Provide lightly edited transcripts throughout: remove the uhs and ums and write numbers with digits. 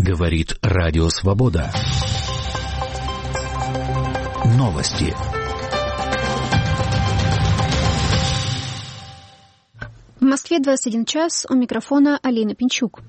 Говорит Радио Свобода. Новости. В Москве 21 час. У микрофона Алина Пинчук.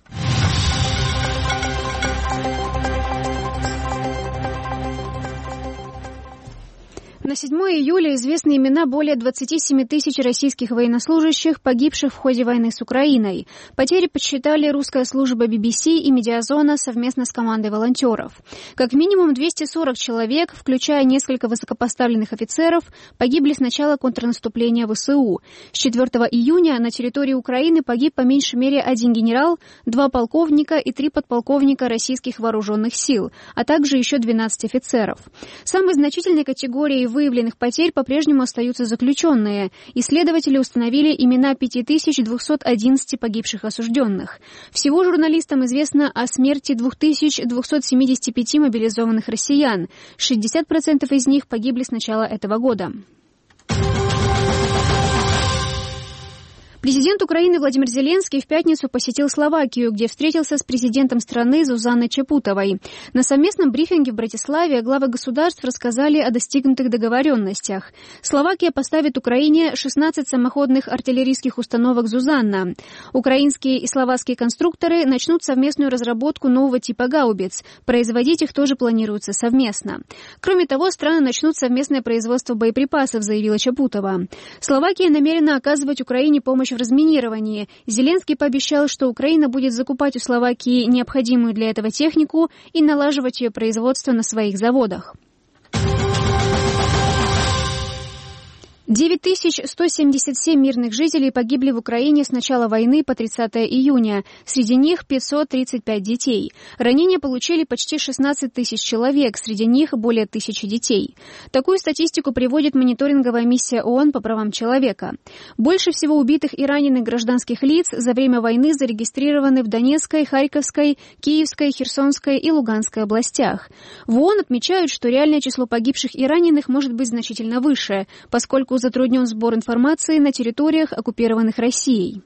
На 7 июля известны имена более 27 тысяч российских военнослужащих, погибших в ходе войны с Украиной. Потери подсчитали русская служба BBC и Медиазона совместно с командой волонтеров. Как минимум 240 человек, включая несколько высокопоставленных офицеров, погибли с начала контрнаступления ВСУ. С 4 июня на территории Украины погиб по меньшей мере 1 генерал, 2 полковника и 3 подполковника российских вооруженных сил, а также еще 12 офицеров. Самой значительной категорией выявленных потерь по-прежнему остаются заключенные. Исследователи установили имена 5211 погибших осужденных. Всего журналистам известно о смерти 2275 мобилизованных россиян. 60% из них погибли с начала этого года. Президент Украины Владимир Зеленский в пятницу посетил Словакию, где встретился с президентом страны Зузанной Чапутовой. На совместном брифинге в Братиславе главы государств рассказали о достигнутых договоренностях. Словакия поставит Украине 16 самоходных артиллерийских установок «Зузанна». Украинские и словацкие конструкторы начнут совместную разработку нового типа гаубиц. Производить их тоже планируется совместно. Кроме того, страны начнут совместное производство боеприпасов, заявила Чапутова. Словакия намерена оказывать Украине помощь в разминировании. Зеленский пообещал, что Украина будет закупать у Словакии необходимую для этого технику и налаживать ее производство на своих заводах. 9177 мирных жителей погибли в Украине с начала войны по 30 июня. Среди них 535 детей. Ранения получили почти 16 тысяч человек, среди них более 1000 детей. Такую статистику приводит мониторинговая миссия ООН по правам человека. Больше всего убитых и раненых гражданских лиц за время войны зарегистрированы в Донецкой, Харьковской, Киевской, Херсонской и Луганской областях. В ООН отмечают, что реальное число погибших и раненых может быть значительно выше, поскольку затруднен сбор информации на территориях, оккупированных Россией.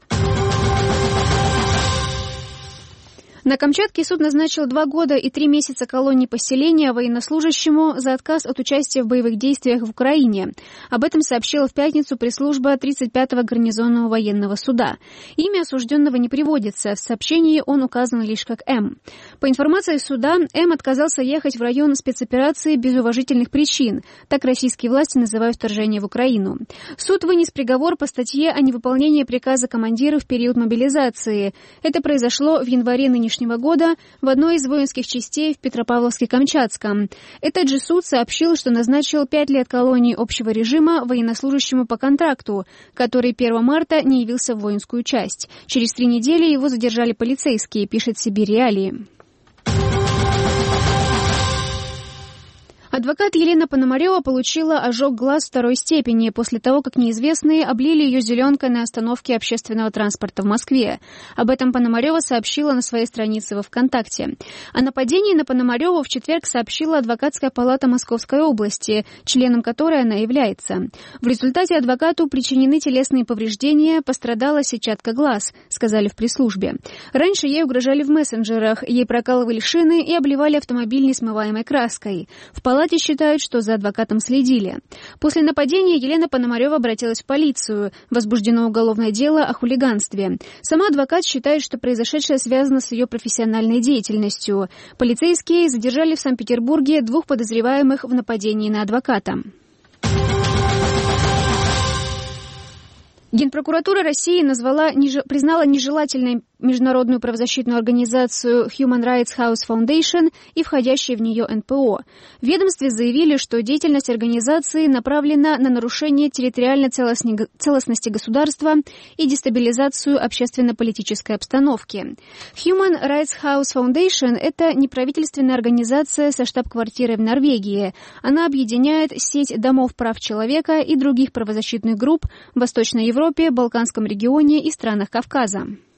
На Камчатке суд назначил 2 года и 3 месяца колонии поселения военнослужащему за отказ от участия в боевых действиях в Украине. Об этом сообщила в пятницу пресс-служба 35-го гарнизонного военного суда. Имя осужденного не приводится, в сообщении он указан лишь как М. По информации суда, М отказался ехать в район спецоперации без уважительных причин. Так российские власти называют вторжение в Украину. Суд вынес приговор по статье о невыполнении приказа командира в период мобилизации. Это произошло в январе нынешнего года в одной из воинских частей в Петропавловске-Камчатском. Этот же суд сообщил, что назначил 5 лет колонии общего режима военнослужащему по контракту, который 1 марта не явился в воинскую часть. Через 3 недели его задержали полицейские, пишет Сибирь Реалии. Адвокат Елена Пономарева получила ожог глаз 2 степени после того, как неизвестные облили ее зеленкой на остановке общественного транспорта в Москве. Об этом Пономарева сообщила на своей странице во ВКонтакте. О нападении на Пономареву в четверг сообщила адвокатская палата Московской области, членом которой она является. В результате адвокату причинены телесные повреждения, пострадала сетчатка глаз, сказали в пресс-службе. Раньше ей угрожали в мессенджерах, ей прокалывали шины и обливали автомобиль несмываемой краской. В палате считают, что за адвокатом следили. После нападения Елена Пономарева обратилась в полицию. Возбуждено уголовное дело о хулиганстве. Сама адвокат считает, что произошедшее связано с ее профессиональной деятельностью. Полицейские задержали в Санкт-Петербурге 2 подозреваемых в нападении на адвоката. Генпрокуратура России признала нежелательной международную правозащитную организацию Human Rights House Foundation и входящее в нее НПО. В ведомстве заявили, что деятельность организации направлена на нарушение территориальной целостности государства и дестабилизацию общественно-политической обстановки. Human Rights House Foundation – это неправительственная организация со штаб-квартирой в Норвегии. Она объединяет сеть домов прав человека и других правозащитных групп в Восточной Европе, Балканском регионе и странах Кавказа.